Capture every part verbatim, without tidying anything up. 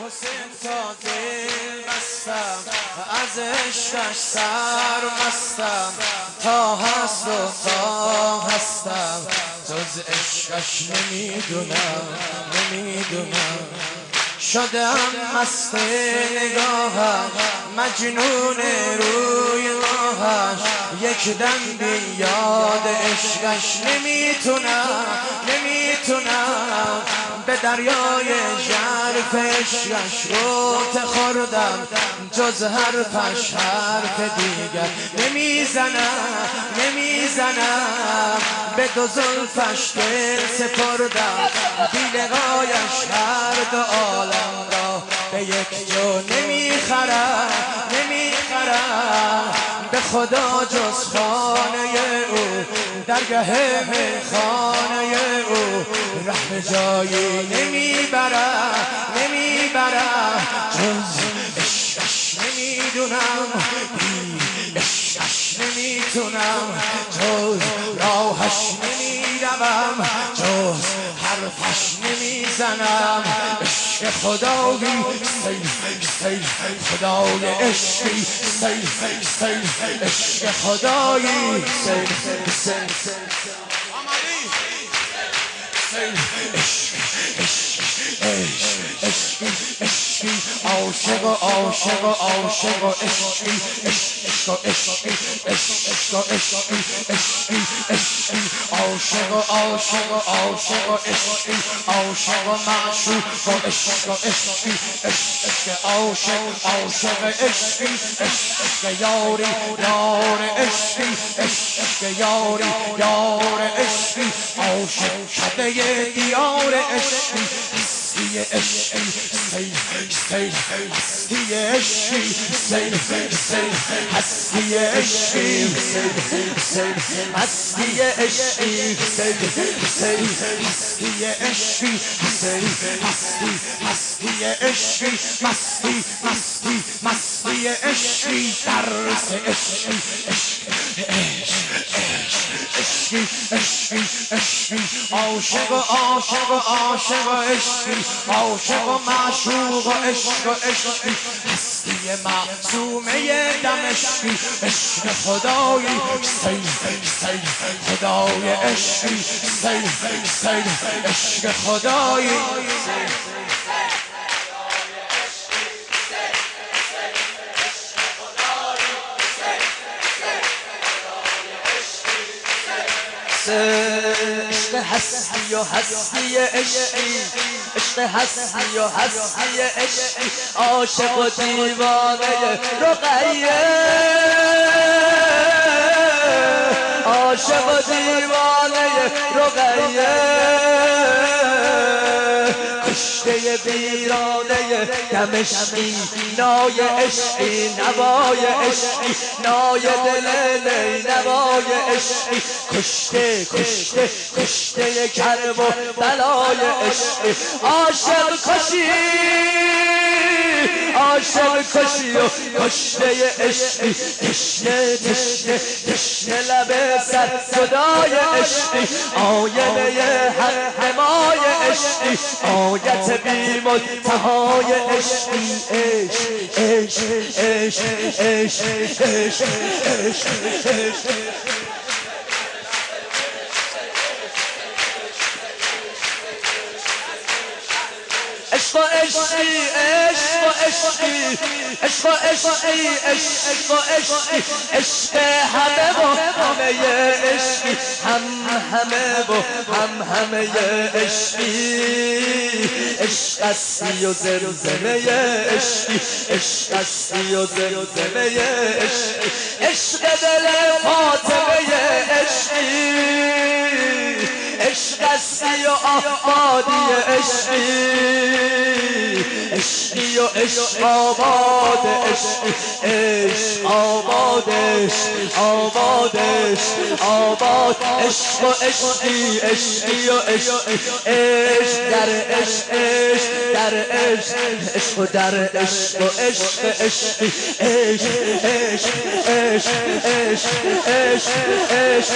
حسین تا دل بستم از عشقش سر مستم تا هست و تا هستم جز عشقش نمیدونم نمیدونم شدم مست نگاهش مجنون روی ماهش یک دم بی یاد عشقش نمیتونم نمیتونم به دریای ژرف عشقش غوطه خوردم جز حرفش حرف دیگر نمیزنم نمیزنم به دو زلفش دل سپردم بی لقایش هر دو عالم را به یک جو نمیخرم نمیخرم به خدا جز خانه او درگاه خانه او ره به جایی نمیبرم نمیبرم جز عشقش نمیدونم عشقش نمیتونم جز راهش نمیروم جز حرفش نمیزنم عشق خدایی سیل سیل خدای عشقی سیل سیل عشق خدایی سیل سیل سیل عشق عشق عشقی عشقی عاشق و عاشق و عاشق و عشقی عشق و عشقی عشق و عشقی عشقی عشقی عاشق و عاشق و عاشق و عشقی عاشق و معشوق و عشق و عشقی عشق عاشق عاشق عشقی عشق یاری یار عشقی عشق یاری یار عشقی عاشق شده دیار عشقی هستی عشقی سیل سیل هستی عشقی سیل سیل هستی عشقی سیل سیل هستی عشقی سیل سیل هستی عشقی سیل هستی هستی عشقی مستی مستی مستی عشقی درس عشقی عشق عشقی عشقی عشقی عاشق و عاشق و عاشق و عشقی عاشق و معشوق و عشق و عشقی هستی معصومه دمشقی عشق خدایی سیل سیل خدای عشقی سیل سیل عشق خدایی عشق هستی و هستی عشقی عشق هستی و هستی عشقی عاشق و دیوانه رقیه عاشق و دیوانه رقیه کشته بیرانه دمشقی نای عشقی نوای عشقی نای دل نوای عشقی کشته کشته کشته کرب و بلای عشقی عاشق کشی عاشق کشی و کشته عشقی تشنه تشنه تشنه لب سر صدای عشقی آینه حق مای عشقی آیت بی منتهای عشقی عشق عشق عشق عشق عشق عشق عشق و عشقی عشق و عشقی عشق و عشقی عشق و عشقی عشق همه و همه عشقی هم همه و هم همه عشقی عشق استی و زمزمه عشقی عشق استی و زمزمه عشقی عشق دل فاطمه عشقی عشق استی و آبادی عشقی عشقی و عشق آباد عشقی عشق آباد عشق آباد عشق آباد عشق و عشقی عشقی و عشقی عشق در عشق عشق در عشق عشق و در عشق و عشق عشقی عشق عشق عشق عشق عشق عشق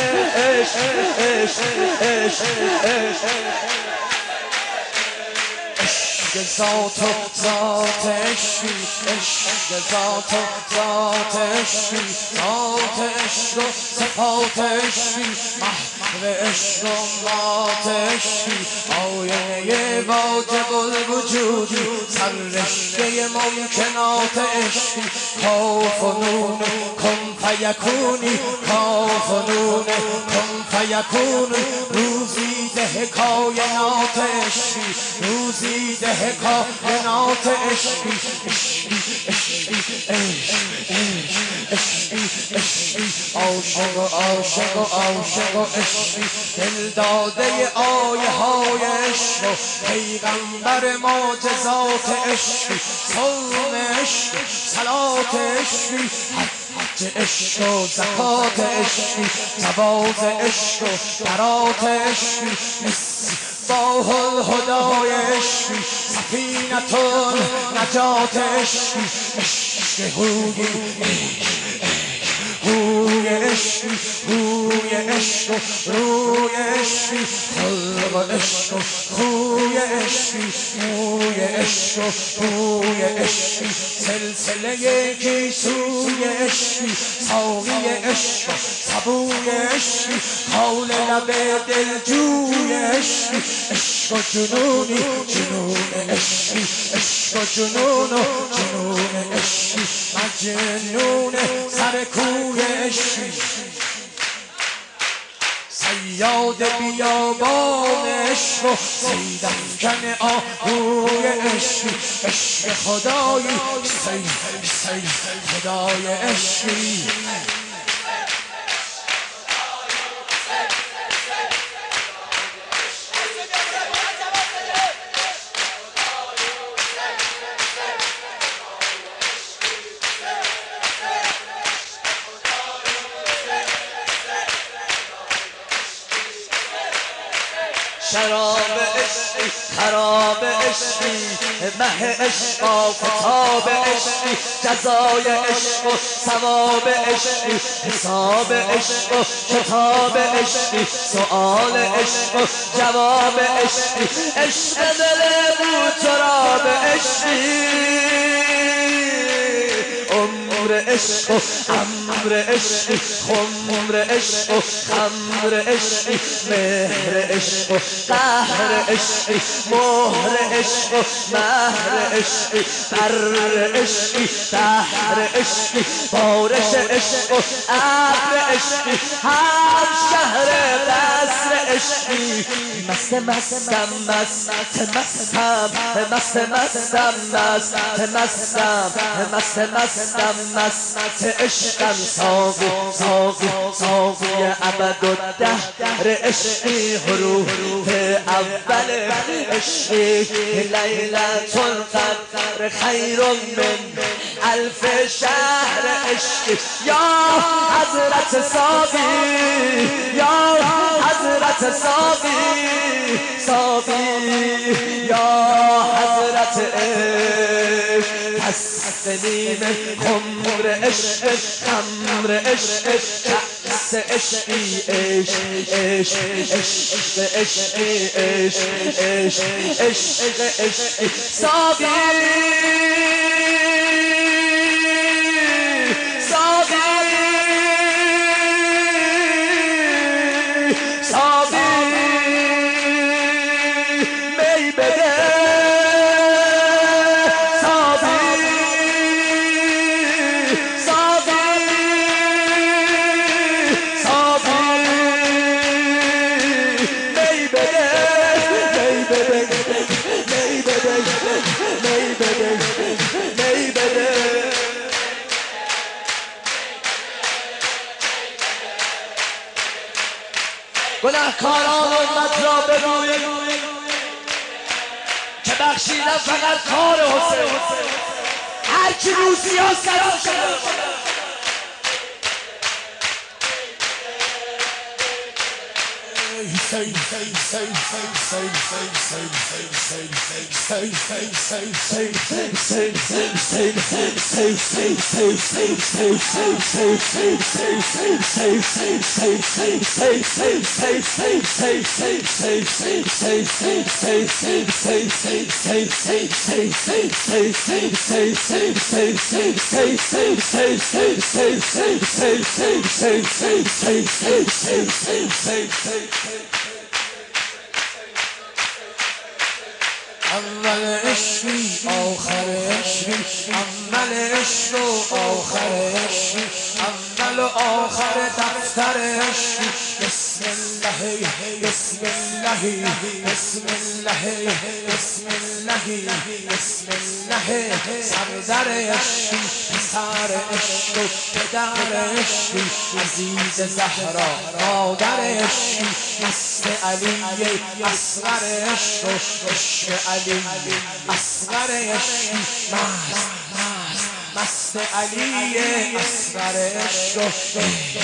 عشق عشق عشق عشق عشق ذات و ذات عشقی عشق ذات و ذات عشقی ذات عشق و صفات عشقی محو عشق و مات عشقی آینه واجب الوجودی سررشته ممکنات عشقی کاف و نون کن فیکونی کاف و نون کن فیکونی روزی ده کائنات عشقی روزی ده کائنات عشقی عشقی عشقی عشقی عشقی عاشق و عاشق و عاشق و عشقی دل داده آیه های عشق و پیغمبر معجزات عشقی صوم عشق صلات عشقی حج عشق و زکات عشقی جواز عشق و برات عشقی مصباح الهدای عشقی سفینة نجات عشقی عشق هوی روی عشقی روی عشق روی عشقی خلق عشق خوی عشقی موی عشق روی عشقی سلسله گیسوی عشقی ساقی عشق سبوی عشقی حول لب دلجوی عشقی عشق و جنونی جنون عشقی عشق و جنون و جنون عشقی مجنون سر کوی عشقی صیاد بیابان عشق و صید افکن آهوی عشقی عشق خدایی صید صید خدای عشقی شراب عشقی خراب عشقی مه عشق آفتاب عشقی جزای عشق و ثواب عشقی حساب عشق و کتاب عشقی سؤال عشق و جواب عشقی عشق دل بود تراب عشقی عمر عشق و امر عشقی خمر عشق و خمر عشقی مهر عشق و قهر عشقی مهر عشق و مهر عشقی بر عشقی بحر عشقی بارش عشق و ابر عشقی هر شهر قصر عشقی مست مستم مست مستم مست مستم مست مستم مست مستم مست عشقم ساقی ساقی ساقی ابدالدهر عشقی حروف اول عشقی لیلة القدر خیر من الف شهر عشقی یا حضرت ساقی یا حضرت ساقی ساقی یا حضرت عشق تسلیم خمر عشق خمر عشق کأس عشقی عشق عشق عشق عشقی عشق عشق عشق عشقی ساقی گناهکاران امت را بگویید که بخشیدن فقط کار حسین هر کی روزی ها سرم شده اول عشقی آخر عشقی اول عشق و آخر عشقی اول و آخر دفتر عشقی بسم الله بسم الله بسم الله بسم الله بسم الله سردر عشقی پسر عشق و پدر عشقی عزیز زهرا مادر عشقی مست علی اصغر عشق و عشق علی اصغر عشقی مست مست مست علی اصغر عشق و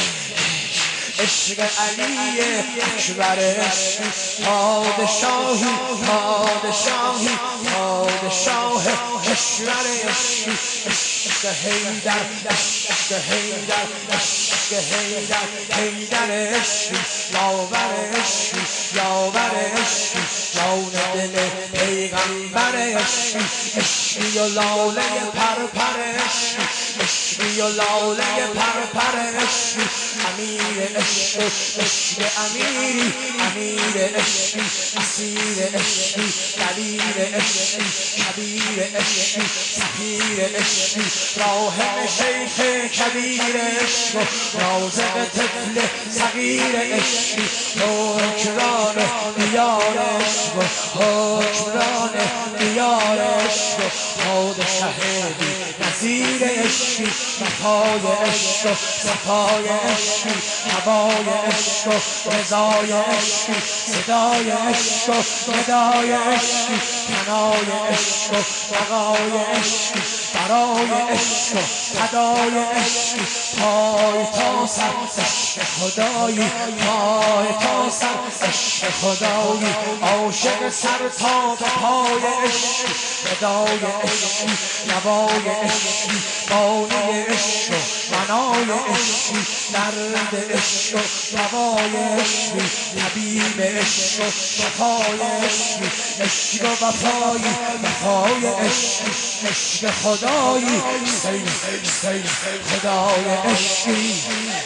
عشق علی اکبر عشقی پادشاهی پادشاهی پادشاه کشور عشقی عشق حیدر عشق حیدر عشق حیدر حیدر عشقی یاور عشقی یاور عشقی جان دل پیغمبر عشقی عشقی و لاله پر پر عشقی عشقی و لاله پر پر عشقی امیر عشق عشق امیری امیر عشقی اسیر عشقی دلیر عشقی کبیر عشقی سفیر عشقی راهب شیخ کبیر عشق رازق طفل صغیر عشقی حکمران دیار عشق حکمران دیار عشق پادشه نظیر عشقی صفای عشق صفای عشقی هوای عشق و رضای عشقی صدای عشق و ندای عشقی پنای عشق و بقای عشقی برای عشق و فدای عشقی پای تا سر عشق خدایی پای تا سر عشق خدایی عاشق سر تا به پای عشقی ندای عشقی نوای عشقی بانی عشق و منای عشقی درد عشق و دوای عشقی طبیب عشق و شفای عشقی عشق و وفایی وفای عشقی عشق خدایی سین سین خدای عشقی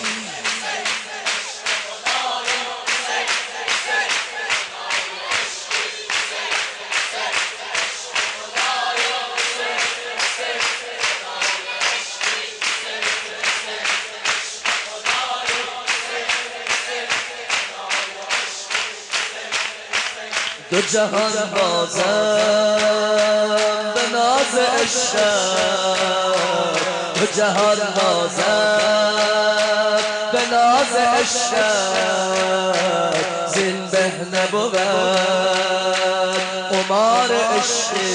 دو جهان بازم به ناز عشقم دو جهان بازم به ناز عشقم زین به نبود قمار عشقی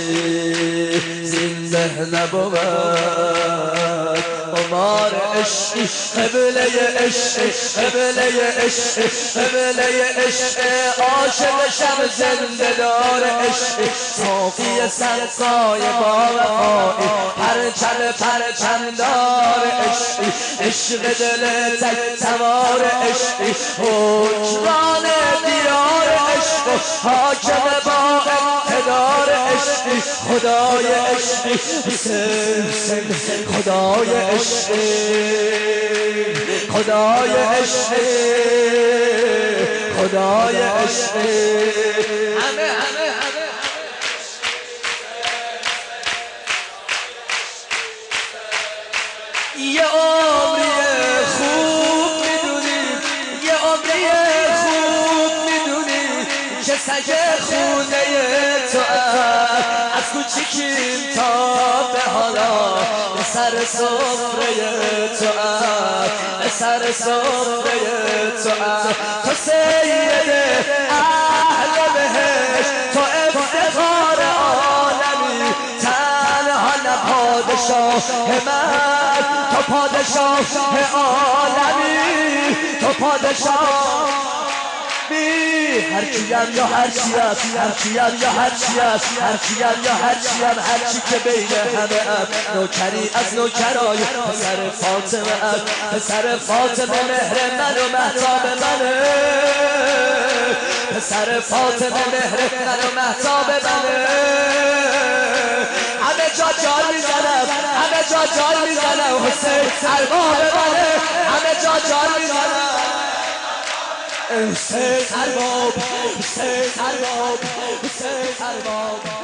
زین به نبود قمار عشقی قبله عشقی قبله عشقی قبله عشقی عاشق شب زنده دار عشقی صافی سرسای با وفایی پرچم پرچم دار عشقی عشق دل تک سوار عشقی حکمران دیار عشق حاکم با اقتدار عشقی خدای عشقی خدای عشقی خدای عشقی خدای عشقی همه همه همه یه عمری خوب میدونی یه عمری خوب میدونی که سگ خونه تو از کوچیکیم تا به حالا به سر سفره تو به سر سفره تو تو سید اهل بهشت تو افتخار عالمی تنها نه پادشاه من تو پادشاه عالمی تو پادشاه هر کیم یا هر چی است هر کیم یا هر چی است هر کیم یا هر چی ام هر چی که بین همه ام نوکری از نوکرای پسر فاطمه ام پسر فاطمه مهر من و مهتاب منه پسر فاطمه مهر من و مهتاب منه همه جا جای میزنم همه جا جای میزنم حسین ارباب منه همه جا جای میزنم حسین ارباب حسین ارباب حسین ارباب